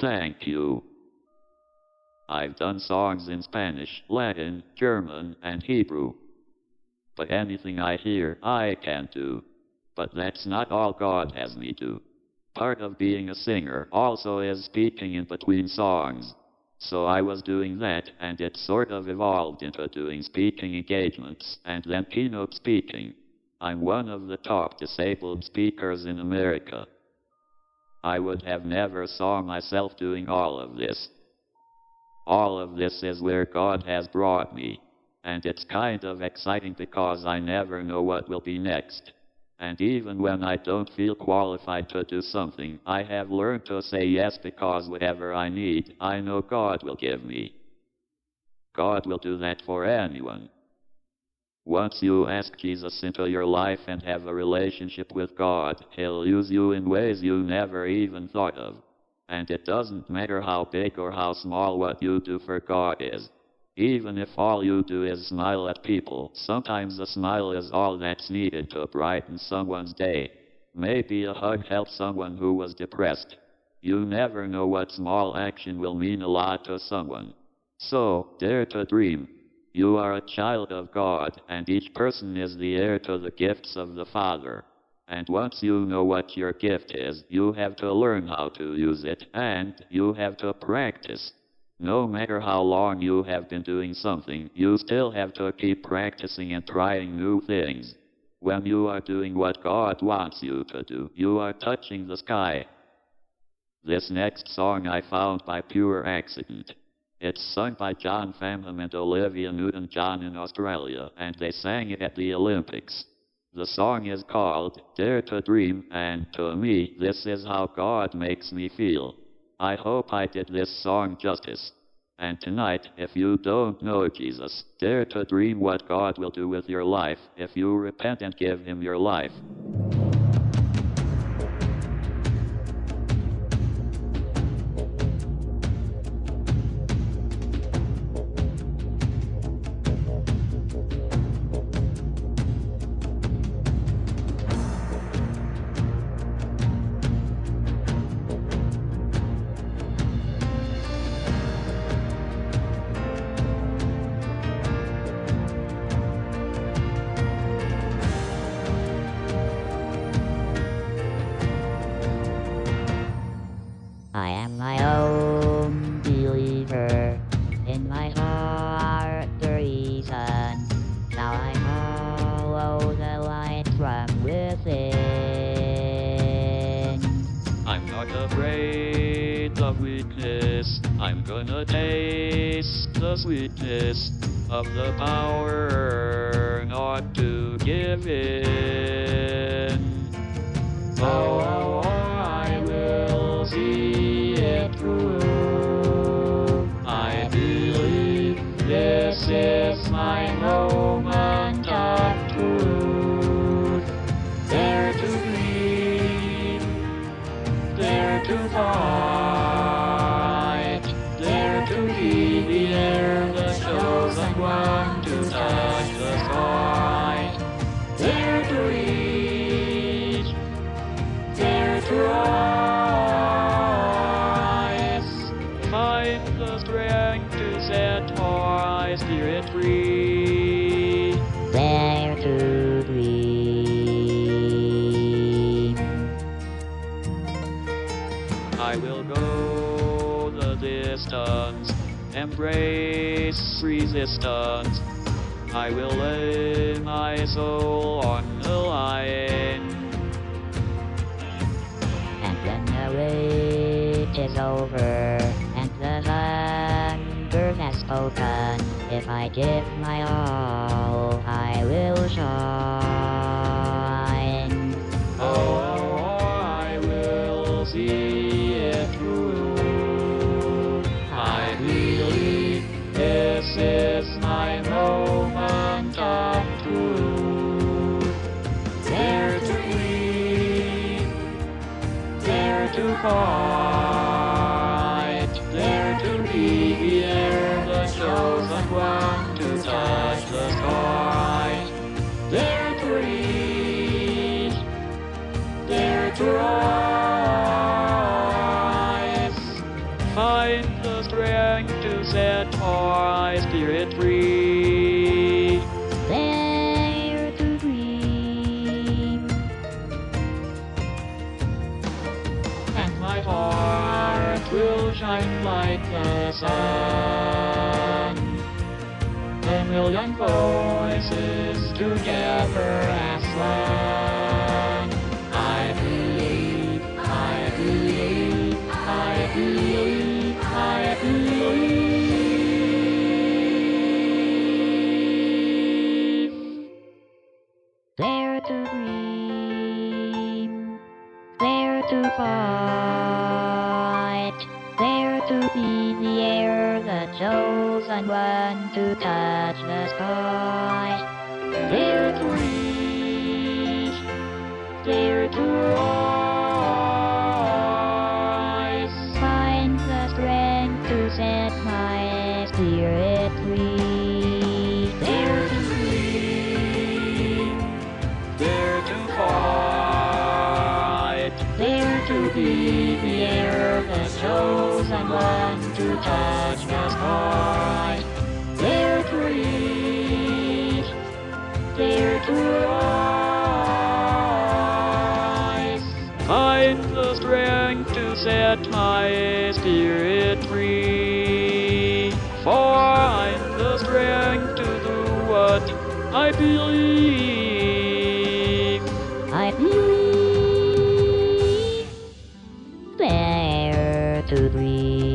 Thank you. I've done songs in Spanish, Latin, German, and Hebrew. But anything I hear, I can do. But that's not all God has me do. Part of being a singer also is speaking in between songs. So I was doing that, and it sort of evolved into doing speaking engagements, and then keynote speaking. I'm one of the top disabled speakers in America. I would have never saw myself doing all of this. All of this is where God has brought me. And it's kind of exciting because I never know what will be next. And even when I don't feel qualified to do something, I have learned to say yes because whatever I need, I know God will give me. God will do that for anyone. Once you ask Jesus into your life and have a relationship with God, He'll use you in ways you never even thought of. And it doesn't matter how big or how small what you do for God is. Even if all you do is smile at people, sometimes a smile is all that's needed to brighten someone's day. Maybe a hug helps someone who was depressed. You never know what small action will mean a lot to someone. So, dare to dream. You are a child of God, and each person is the heir to the gifts of the Father. And once you know what your gift is, you have to learn how to use it, and you have to practice. No matter how long you have been doing something, you still have to keep practicing and trying new things. When you are doing what God wants you to do, you are touching the sky. This next song I found by pure accident. It's sung by John Famham and Olivia Newton-John in Australia, and they sang it at the Olympics. The song is called Dare to Dream, and to me, this is how God makes me feel. I hope I did this song justice. And tonight, if you don't know Jesus, dare to dream what God will do with your life if you repent and give Him your life. I am my own believer, in my heart the reason. Now I follow the light from within. I'm not afraid of weakness. I'm gonna taste the sweetness of the power not to give in. Oh, I will see it through. I believe this is my moment of truth. Dare to dream, dare to fight, dare to be the heir, the chosen one to touch the sky. Dare to reach, dare to rise, find the strength to set my spirit free. Dare to dream. I will go the distance, embrace resistance. I will lay my soul on the line. And when the wait is over, and the hunger has spoken, if I give my all, I will shine. Oh, I will see it through. I believe this is my moment of truth. Dare to dream, dare to fight, dare to be the heir, the chosen one to touch the sky. Dare to reach, dare to rise, Find the strength to set my spirit free. Dare to dream. And my heart will shine like the sun. A million voices together as one. I believe, I believe, I believe, I believe. Dare to dream. Dare to fight. Dare to be the air, the chosen one to touch the sky. Dare to reach, dare to rise. Find the strength to set my spirit free. Dare to dream, dare to fight. Dare to be the air, the chosen one to touch the sky. Dare to reach, dare to rise. Find the strength to set my spirit free. Find the strength to do what I believe. I believe. Dare to dream.